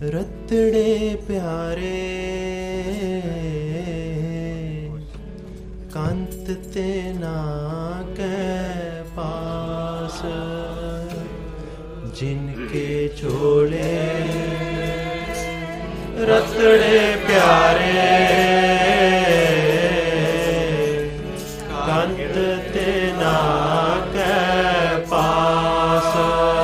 रतड़े प्यारे कंत ते ना के पास जिनके चोले रतड़े प्यारे कंत ते ना के पास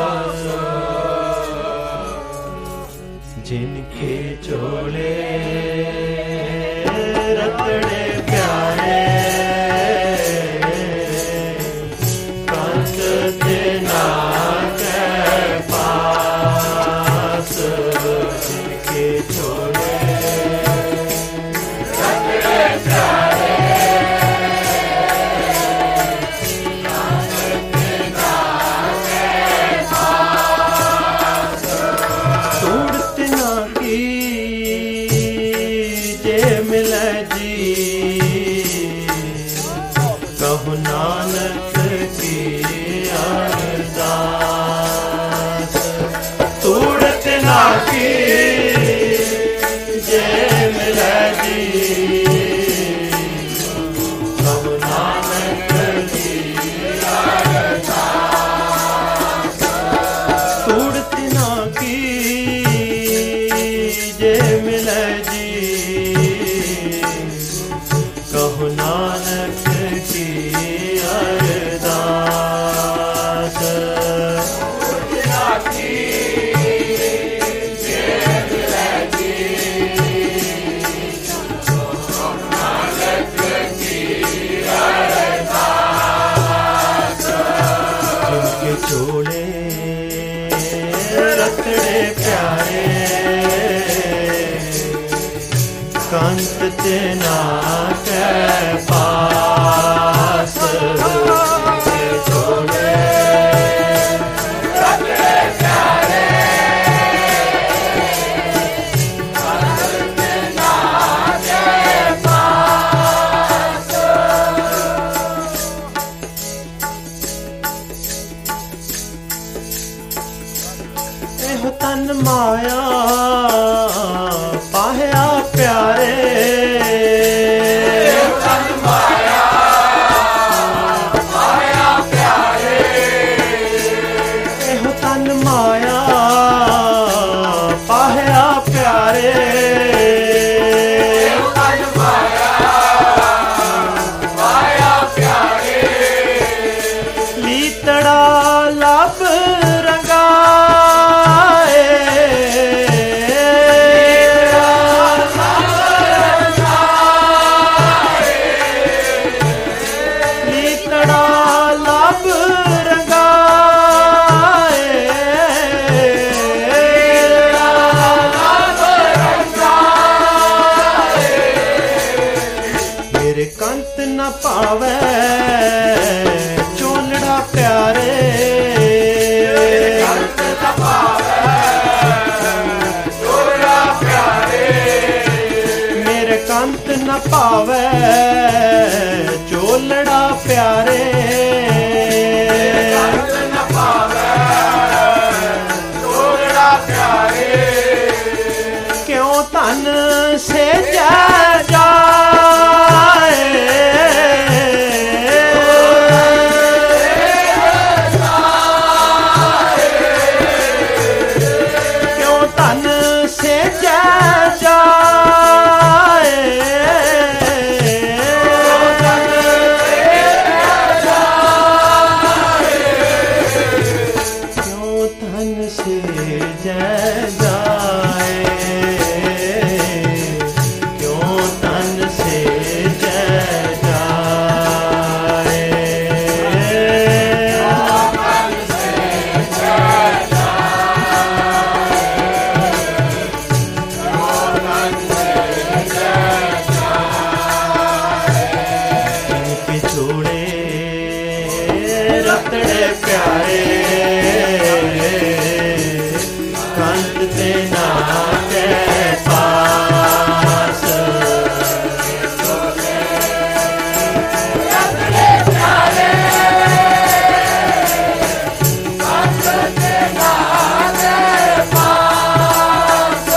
जिनके चोले रतड़े प्यारे कंत ते ना के पास जिनके चोले रतड़े प्यारे कंत ते ना के पास तोड़ते ना की जे मिले जी कहु नानक की अरदास तोड़ते ना की जे मिले जी कहु नानक की अरदास तोड़ते ना की जे मिले जी कहु नानक की अरदास जिनके चोले रतड़े प्यारे कंत ते ना के पास जिनके चोले रतड़े प्यारे कंत ते ना के पास एहो तन माया पाया प्यारे एहो तन माया पाया प्यारे एहो तन माया पाया प्यारे एहो तन माया पाया प्यारे लीतड़ा लब रंगा कंत न पावे चोलड़ा प्यारे कंत न पावे चोलड़ा प्यारे मेरे कंत न पावे चोलड़ा प्यारे कंत न पावे चोलड़ा प्यारे क्यों तन से जा रतड़े प्यारे कंत ते ना के पास रतड़े प्यारे कंत ते ना के पास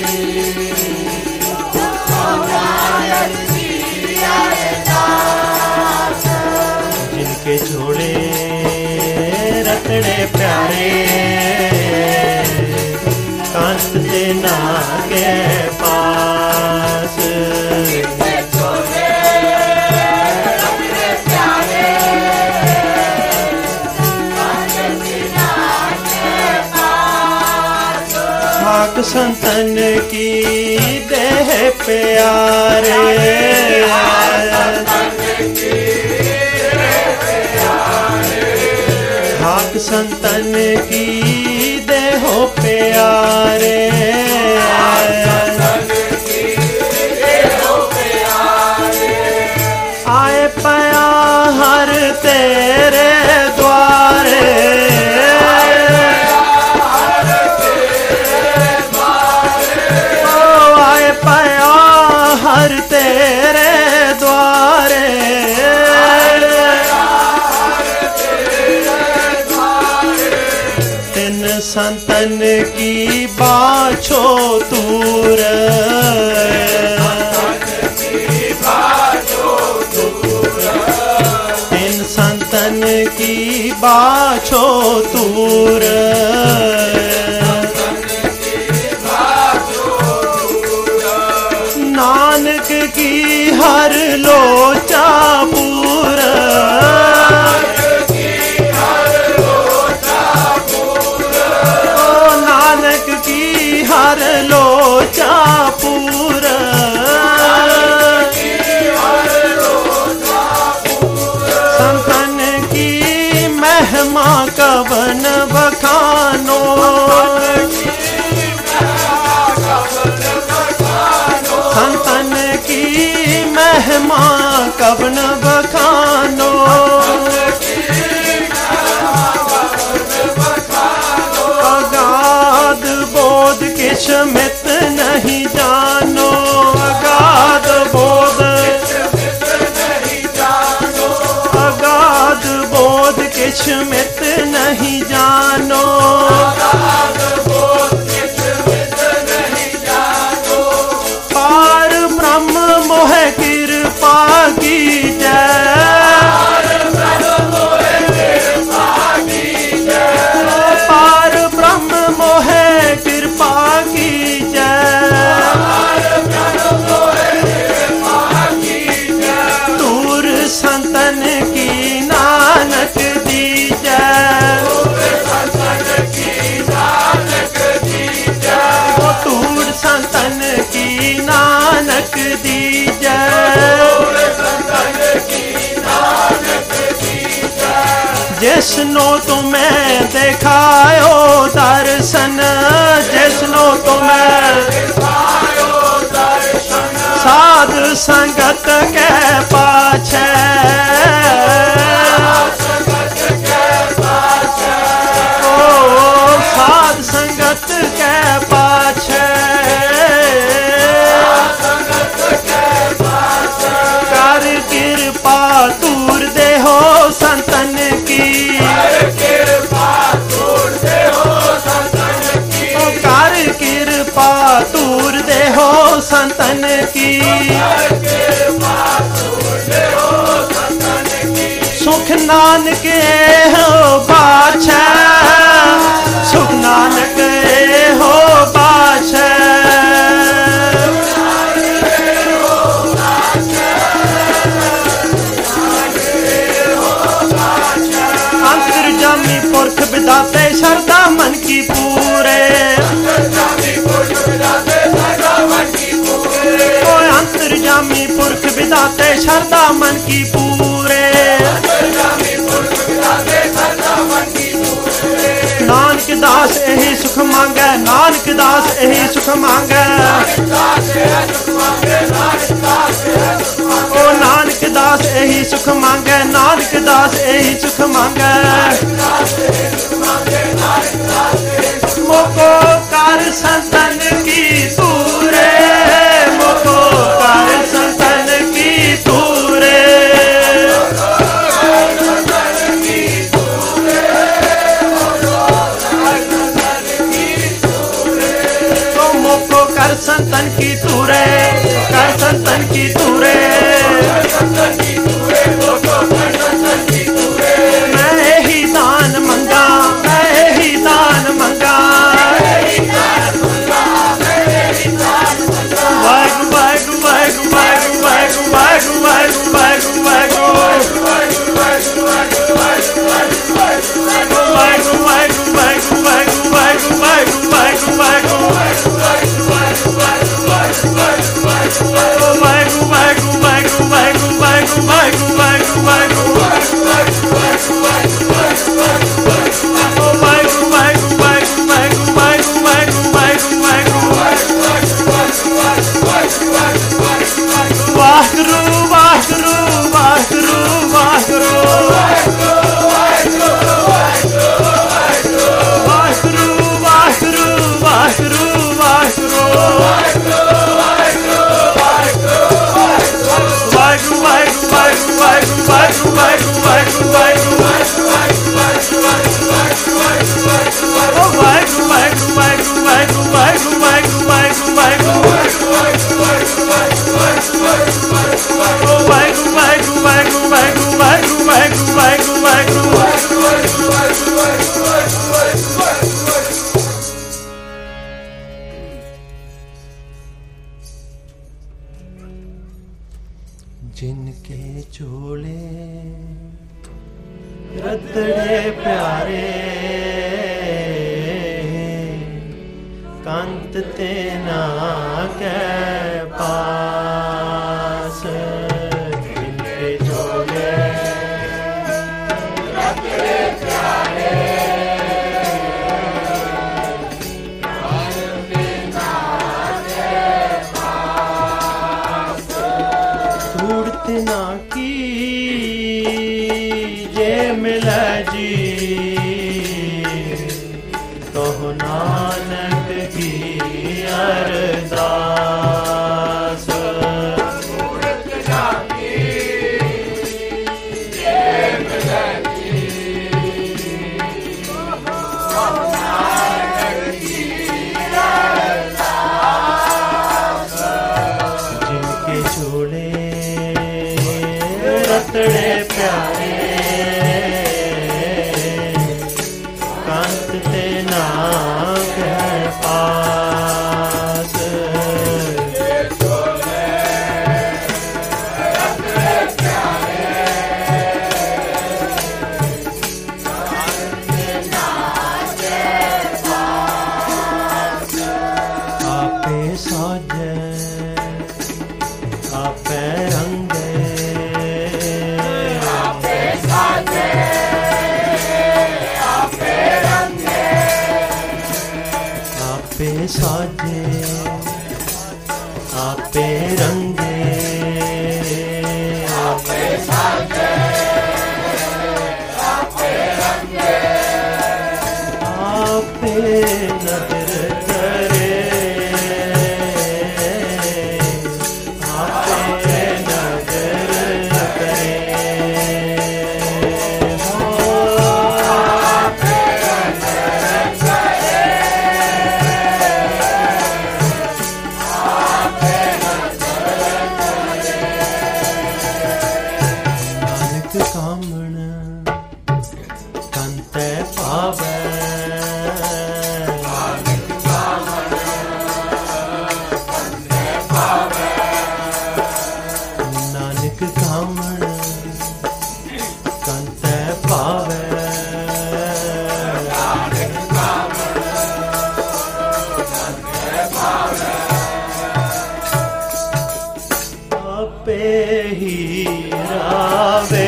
कंत तिना के पास। भाग संतन की देह प्यारे, भाग संतन की देहो प्यारे, आए पया हर तेरे द्वारे, हर तेरे द्वारे, तिन संतन की बाछो दूर, तिन संतन की बाछो दूर, नानक की हर लोचा पूर, ओ नानक की हर लोचा पूर, संतन की महिमा कवन बखानो, संतन की महिमा कवन बखानो, अगाध बोध किछ मित नहीं जानो, अगाध बोध, अगाध बोध किछ मित नहीं जानो, पार ब्रह्म मोह कृपा की जय, पार ब्रह्म मोह कृपा की जय, दूर संतन की नानक दी जय, दूर संतन की नानक दी जय, जिसनो तुम्हें दिखायो दर्शन, जिसनो तुम्हें साध संगत के पाछे, ओ साध संगत के पाछे, कर कृपा दूर देहो संतन की, कर कृपा दूर देहो संतन की, सुख नानक हो बाछै, सुख नानक हो बाछै, अंतर्जामी पुरख विधाते शरदा मन की पूरे, अंतर्जामी पुरख विधाते शरदा मन की पूरे, नानक दास यही सुख मांगे, नानक दास यही सुख मांगे, ओ नानक दास यही सुख मांगे, नानक दास यही सुख मांगे, मोको कर संतन की तूरे, मोको कर संतन की तूरे, तो मोको कर संतन की तूरे, कर संतन की तूरे, मैं ही दान मंगा, मैं ही दान मंगा, जिनके चोले रतड़े प्यारे कंत ते ना के पास जिनके चोले रतड़े प्यारे ना की जे मिला जी तो नानक की अरदास ना की जे मिला जी तो नानक की अरदास जिनके चोले रतड़े प्यारे कंत ते ना के पास रतड़े प्यारे कंत ते ना के पास आपे साजे आपे रंगे साजे आपे रंगे आपे साजे आपे रंगे आपे नजर करे आपे नजर करे कामण कंते पावे नानक कामण कंते पावे आपे ही रावे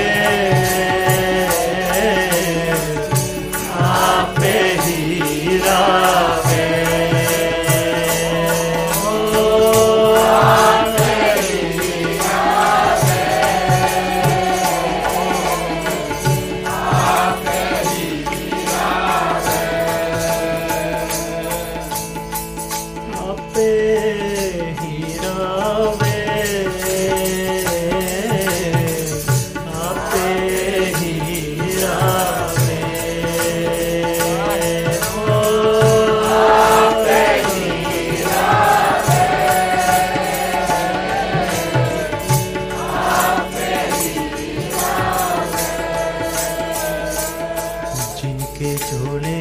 जिनके चोले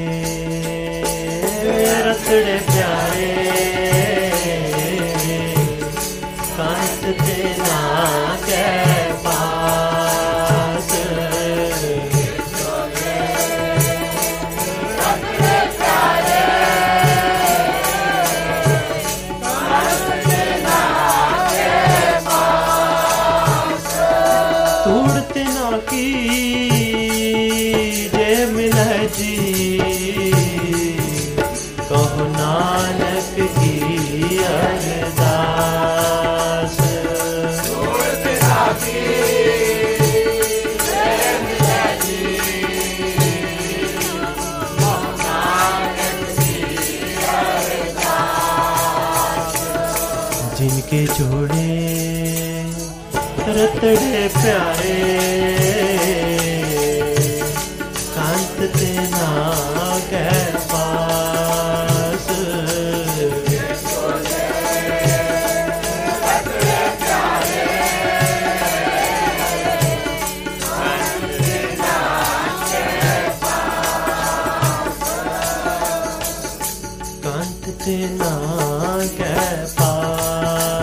रतड़े प्यारे कंत ते ना के पास रतड़े प्यारे कंत ते ना के पास तोड़ते ना की जी कहो नानक की अरदास जिनके जोड़े रतड़े प्यारे कंत ते ना के पास कंत ते ना के पास